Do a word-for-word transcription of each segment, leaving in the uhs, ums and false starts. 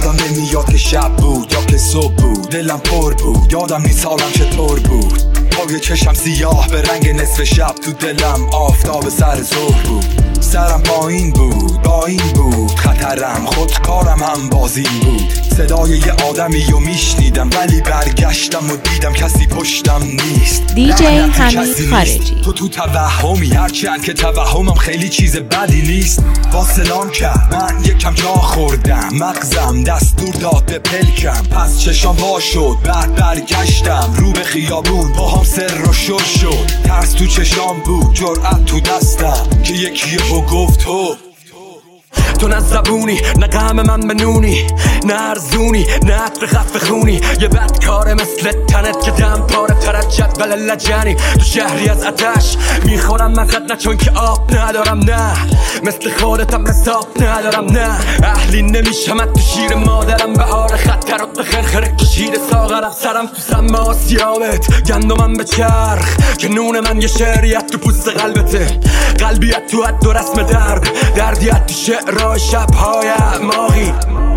یادم نمیاد که شب بود یا که صبح بود، دلم پر بود، یادم نیست حالم چطور بود. پای چشم سیاه به رنگ نصف شب، تو دلم آفتاب سر ظهر بود. سرم پایین بود، با این بود خطرم، خودکارم هم بازین بود. صدای یه آدمی رو میشنیدم ولی برگشتم و دیدم کسی پشتم نیست. دی جی حمید خارجی. تو تو توهمی، هرچند که توهمم خیلی چیز بدی نیست. واصلام کرد من یکم جا خوردم، مغزم دستور داد به پلکم. پس چشام وا شد، بعد برگشتم رو به خیابون، با هم سر و شل شد. ترس تو چشام بود، جرأت تو دستم که یکی رو گفت تو تو نه زبونی، نه غم من بنونی، نه ارزونی، نه عطر خف خونی. یه بدکاره مثل تنت که دم پاره ترت جدول لجنی. تو شهری از آتش میخورم مزد، نه چون که آب ندارم، نه مثل خودتم حساب ندارم، نه اهلی نمیشم تو شیر مادرم. بهار خطر و خرخره کشید ساغرم، سرم تو سم آسیابت، گندمم به چرخ که نون من یه شعریت تو پوست قلبته. قلبیت تو حد و رسم درد، دردیت تو شعر شب‌های ماهی.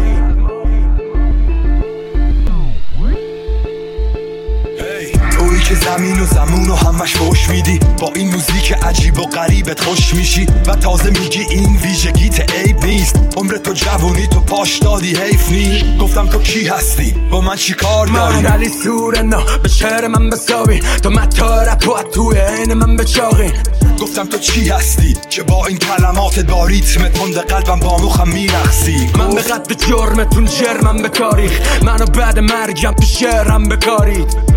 تویی که زمین و زمون و همش فوش میدی، با این موزیک عجیب و غریبت خوش میشی و تازه میگی این ویژگیت عیب نیست. عمر تو جوونی تو پاش دادی حیف نی. گفتم تو کی هستی، با من چی کار داری؟ من علی سورنا به شعر من بسابی، تو متا رپ و توی عین من بچاقی. گفتم تو چی هستی که با این کلمات با ریتم تند قلبم با مخم میرقصی. من به قد جرمتون جرمم به تاریخ، منو بعد مرگم تو شعرم بکارید.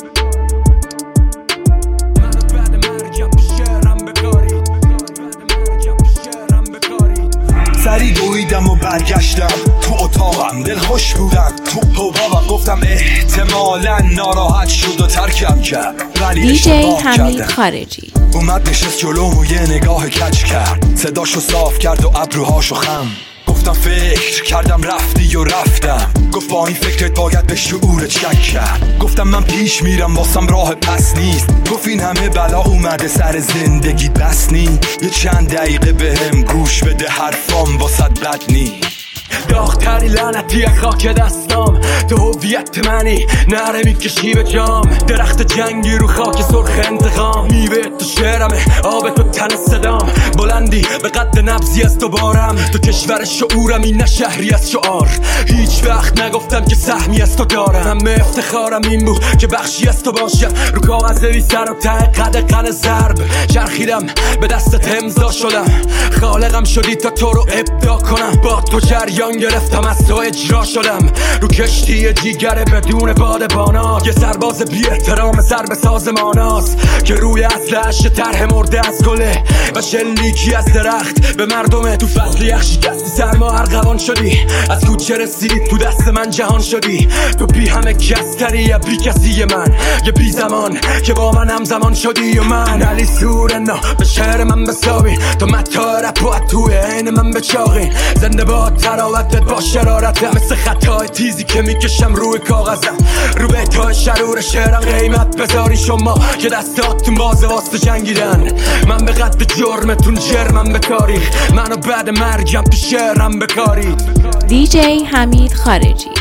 سری دویدم و برگشتم تو اتاقم، دل خوش بودم تو حبابم. گفتم احتمالا ناراحت شد و ترکم کرد، ولی دی جی حمید خارجی. اومد نشست جلوم و یه نگاه کج کرد، صداشو صاف کرد و ابروهاشو خم. گفتم فکر کردم رفتی و رفتم. گفت با این فکرت باید به شعورت شک کرد. گفتم من پیش میرم واسم راه پس نیست. گفت این همه بلا اومده سر زندگی بس نی. یه چند دقیقه بهم گوش بده، حرفام واسط بد نی. داغ‌تری لعنتی خاک دستام، تو هویت منی نره میکشی به جام. درخت جنگی رو خاک سرخ انتقام، میوه تو شعرمه آب تو تن صدام. بلندی به قد نبضی از تو بارم، تو کشور شعورمی نه شهری از شعار. هیچ وقت نگفتم که سهمی از تو دارم، همه افتخارم این بود که بخشی از تو باشم. رو کاغذ بی سر و ته قد قن ضرب چرخیدم، به دستت امضا شدم. خالقم شدی تا تو رو ابداع کنم، با تو جریان گرفتم از تو اجرا شدم. رو کشتی جیگر بدون بادبانات، یه سرباز بی احترام سر به سازماناست که روی اصلش طرح مرده از گله و شلیکی از درخت به مردمه. تو فصل یخ شکستی سرما ارغوان شدی، از کوچه رسیدی تو دست من جهان شدی. تو بی همه کستری یا بی کسی من، یه بی زمان که با من همزمان شدی. و من علی سورنا به شعر من بسابی، تو متا رپ و توی عین من بچاقی. زنده با تراوتت با شرارتم، مثل خطای تیزی که میکشم روی کاغذم. رو به تای شرور شعرم قیمت بذاری شما که دستاتون بازه واسه جنگیدن. من به قد جرمتون جرمم به تاریخ، منو بعد مرگم تو شعرم بکارید. دی جی حمید خارجی.